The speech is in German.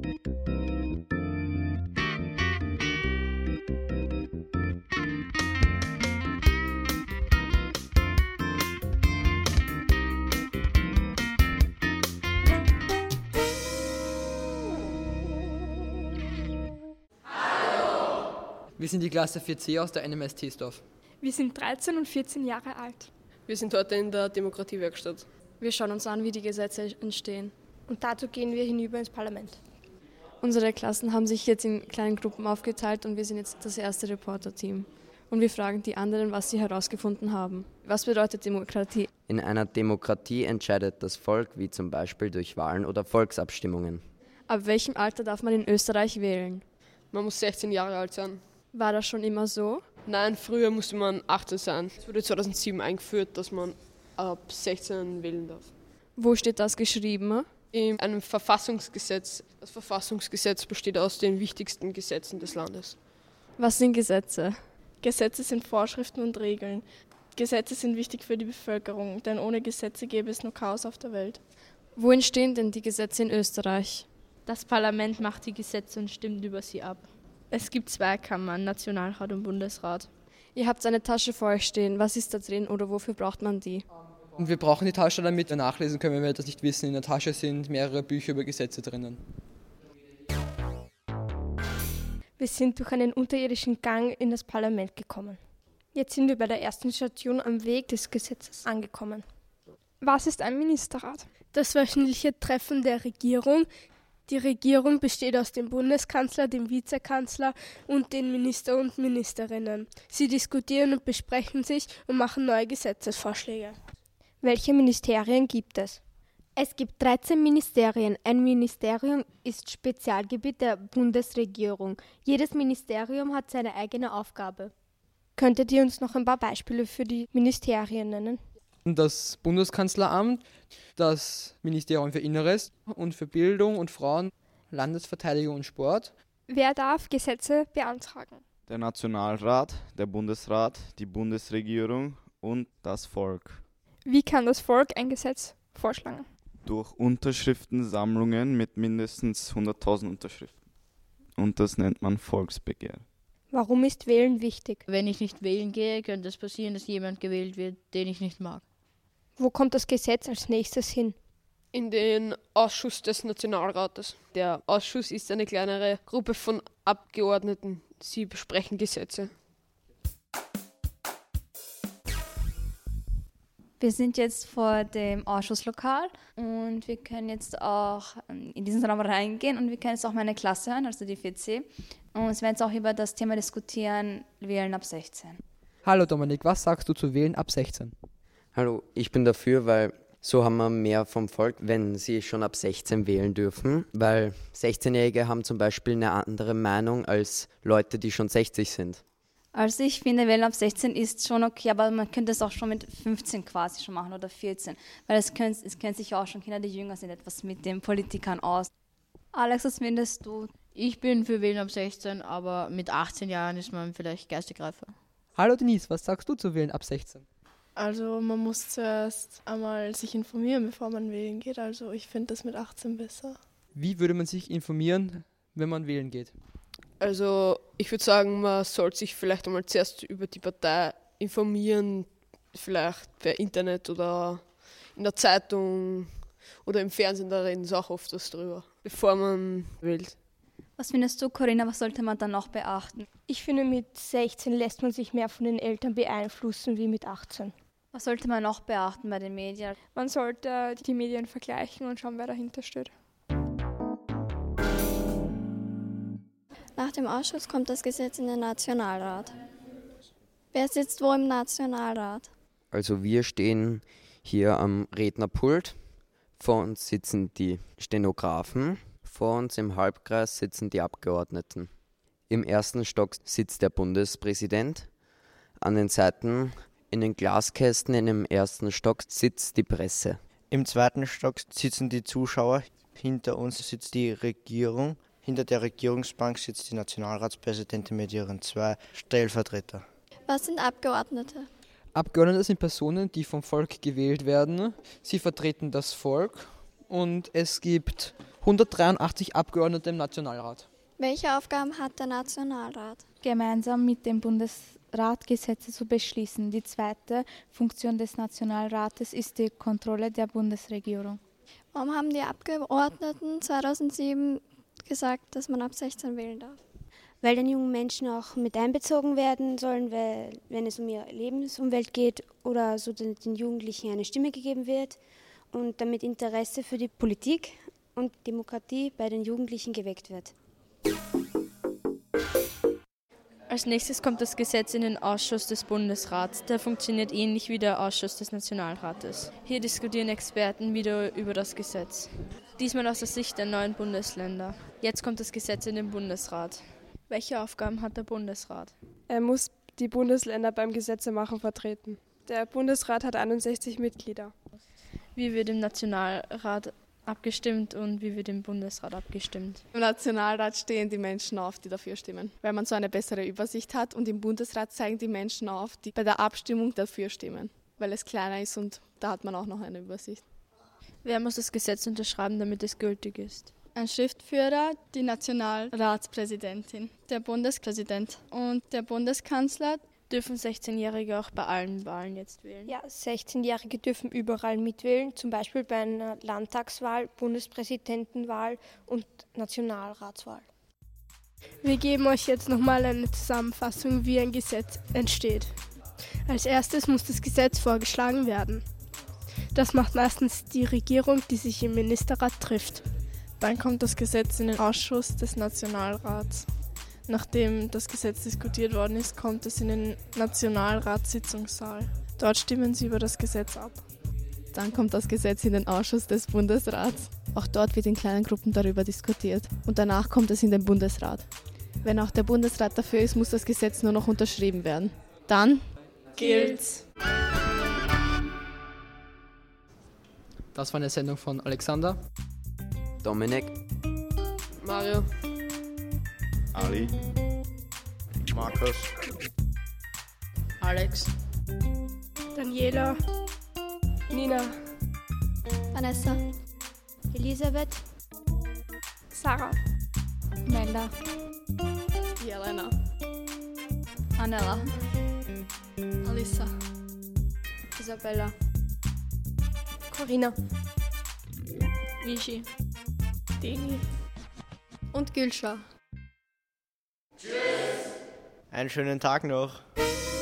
Wir sind die Klasse 4C aus der NMS Teesdorf. Wir sind 13 und 14 Jahre alt. Wir sind heute in der Demokratiewerkstatt. Wir schauen uns an, wie die Gesetze entstehen. Und dazu gehen wir hinüber ins Parlament. Unsere Klassen haben sich jetzt in kleinen Gruppen aufgeteilt und wir sind jetzt das erste Reporter-Team. Und wir fragen die anderen, was sie herausgefunden haben. Was bedeutet Demokratie? In einer Demokratie entscheidet das Volk, wie zum Beispiel durch Wahlen oder Volksabstimmungen. Ab welchem Alter darf man in Österreich wählen? Man muss 16 Jahre alt sein. War das schon immer so? Nein, früher musste man 18 sein. Es wurde 2007 eingeführt, dass man ab 16 wählen darf. Wo steht das geschrieben? In einem Verfassungsgesetz. Das Verfassungsgesetz besteht aus den wichtigsten Gesetzen des Landes. Was sind Gesetze? Gesetze sind Vorschriften und Regeln. Gesetze sind wichtig für die Bevölkerung, denn ohne Gesetze gäbe es nur Chaos auf der Welt. Wo entstehen denn die Gesetze in Österreich? Das Parlament macht die Gesetze und stimmt über sie ab. Es gibt 2 Kammern, Nationalrat und Bundesrat. Ihr habt eine Tasche vor euch stehen. Was ist da drin oder wofür braucht man die? Und wir brauchen die Tasche, damit wir nachlesen können, wenn wir das nicht wissen. In der Tasche sind mehrere Bücher über Gesetze drinnen. Wir sind durch einen unterirdischen Gang in das Parlament gekommen. Jetzt sind wir bei der ersten Station am Weg des Gesetzes angekommen. Was ist ein Ministerrat? Das wöchentliche Treffen der Regierung. Die Regierung besteht aus dem Bundeskanzler, dem Vizekanzler und den Minister und Ministerinnen. Sie diskutieren und besprechen sich und machen neue Gesetzesvorschläge. Welche Ministerien gibt es? Es gibt 13 Ministerien. Ein Ministerium ist Spezialgebiet der Bundesregierung. Jedes Ministerium hat seine eigene Aufgabe. Könntet ihr uns noch ein paar Beispiele für die Ministerien nennen? Das Bundeskanzleramt, das Ministerium für Inneres und für Bildung und Frauen, Landesverteidigung und Sport. Wer darf Gesetze beantragen? Der Nationalrat, der Bundesrat, die Bundesregierung und das Volk. Wie kann das Volk ein Gesetz vorschlagen? Durch Unterschriftensammlungen mit mindestens 100.000 Unterschriften. Und das nennt man Volksbegehr. Warum ist Wählen wichtig? Wenn ich nicht wählen gehe, könnte es passieren, dass jemand gewählt wird, den ich nicht mag. Wo kommt das Gesetz als nächstes hin? In den Ausschuss des Nationalrates. Der Ausschuss ist eine kleinere Gruppe von Abgeordneten. Sie besprechen Gesetze. Wir sind jetzt vor dem Ausschusslokal und wir können jetzt auch in diesen Raum reingehen und wir können jetzt auch meine Klasse hören, also die 4C. Und wir werden jetzt auch über das Thema diskutieren, Wählen ab 16. Hallo Dominik, was sagst du zu Wählen ab 16? Hallo, ich bin dafür, weil so haben wir mehr vom Volk, wenn sie schon ab 16 wählen dürfen. Weil 16-Jährige haben zum Beispiel eine andere Meinung als Leute, die schon 60 sind. Also ich finde, Wählen ab 16 ist schon okay, aber man könnte es auch schon mit 15 quasi schon machen oder 14. Weil es können sich auch schon Kinder, die jünger sind, etwas mit den Politikern aus. Alex, was findest du? Ich bin für Wählen ab 16, aber mit 18 Jahren ist man vielleicht geistig reifer. Hallo Denise, was sagst du zu Wählen ab 16? Also man muss zuerst einmal sich informieren, bevor man wählen geht. Also ich finde das mit 18 besser. Wie würde man sich informieren, wenn man wählen geht? Also ich würde sagen, man sollte sich vielleicht einmal zuerst über die Partei informieren, vielleicht per Internet oder in der Zeitung oder im Fernsehen, da reden sie auch oft was drüber, bevor man wählt. Was findest du, Corinna, was sollte man dann noch beachten? Ich finde, mit 16 lässt man sich mehr von den Eltern beeinflussen wie mit 18. Was sollte man noch beachten bei den Medien? Man sollte die Medien vergleichen und schauen, wer dahinter steht. Nach dem Ausschuss kommt das Gesetz in den Nationalrat. Wer sitzt wo im Nationalrat? Also wir stehen hier am Rednerpult. Vor uns sitzen die Stenografen. Vor uns im Halbkreis sitzen die Abgeordneten. Im ersten Stock sitzt der Bundespräsident. An den Seiten in den Glaskästen im ersten Stock sitzt die Presse. Im zweiten Stock sitzen die Zuschauer. Hinter uns sitzt die Regierung. Hinter der Regierungsbank sitzt die Nationalratspräsidentin mit ihren 2 Stellvertretern. Was sind Abgeordnete? Abgeordnete sind Personen, die vom Volk gewählt werden. Sie vertreten das Volk und es gibt 183 Abgeordnete im Nationalrat. Welche Aufgaben hat der Nationalrat? Gemeinsam mit dem Bundesrat Gesetze zu beschließen. Die zweite Funktion des Nationalrates ist die Kontrolle der Bundesregierung. Warum haben die Abgeordneten 2007 gesagt, dass man ab 16 wählen darf? Weil dann junge Menschen auch mit einbezogen werden sollen, weil, wenn es um ihre Lebensumwelt geht oder so den Jugendlichen eine Stimme gegeben wird und damit Interesse für die Politik und Demokratie bei den Jugendlichen geweckt wird. Als nächstes kommt das Gesetz in den Ausschuss des Bundesrats. Der funktioniert ähnlich wie der Ausschuss des Nationalrates. Hier diskutieren Experten wieder über das Gesetz. Diesmal aus der Sicht der 9 Bundesländer. Jetzt kommt das Gesetz in den Bundesrat. Welche Aufgaben hat der Bundesrat? Er muss die Bundesländer beim Gesetzemachen vertreten. Der Bundesrat hat 61 Mitglieder. Wie wird im Nationalrat abgestimmt und wie wird im Bundesrat abgestimmt? Im Nationalrat stehen die Menschen auf, die dafür stimmen, weil man so eine bessere Übersicht hat, und im Bundesrat zeigen die Menschen auf, die bei der Abstimmung dafür stimmen, weil es kleiner ist und da hat man auch noch eine Übersicht. Wer muss das Gesetz unterschreiben, damit es gültig ist? Ein Schriftführer, die Nationalratspräsidentin, der Bundespräsident und der Bundeskanzler. Dürfen 16-Jährige auch bei allen Wahlen jetzt wählen? Ja, 16-Jährige dürfen überall mitwählen, zum Beispiel bei einer Landtagswahl, Bundespräsidentenwahl und Nationalratswahl. Wir geben euch jetzt nochmal eine Zusammenfassung, wie ein Gesetz entsteht. Als erstes muss das Gesetz vorgeschlagen werden. Das macht meistens die Regierung, die sich im Ministerrat trifft. Dann kommt das Gesetz in den Ausschuss des Nationalrats. Nachdem das Gesetz diskutiert worden ist, kommt es in den Nationalratssitzungssaal. Dort stimmen sie über das Gesetz ab. Dann kommt das Gesetz in den Ausschuss des Bundesrats. Auch dort wird in kleinen Gruppen darüber diskutiert. Und danach kommt es in den Bundesrat. Wenn auch der Bundesrat dafür ist, muss das Gesetz nur noch unterschrieben werden. Dann gilt's. Das war eine Sendung von Alexander, Dominik, Mario, Ali, Markus, Alex, Daniela, Nina, Vanessa, Elisabeth, Sarah, Melda, Jelena, Anela, Alissa, Isabella, Corinna, Vichy, Deni und Gülscha. Einen schönen Tag noch.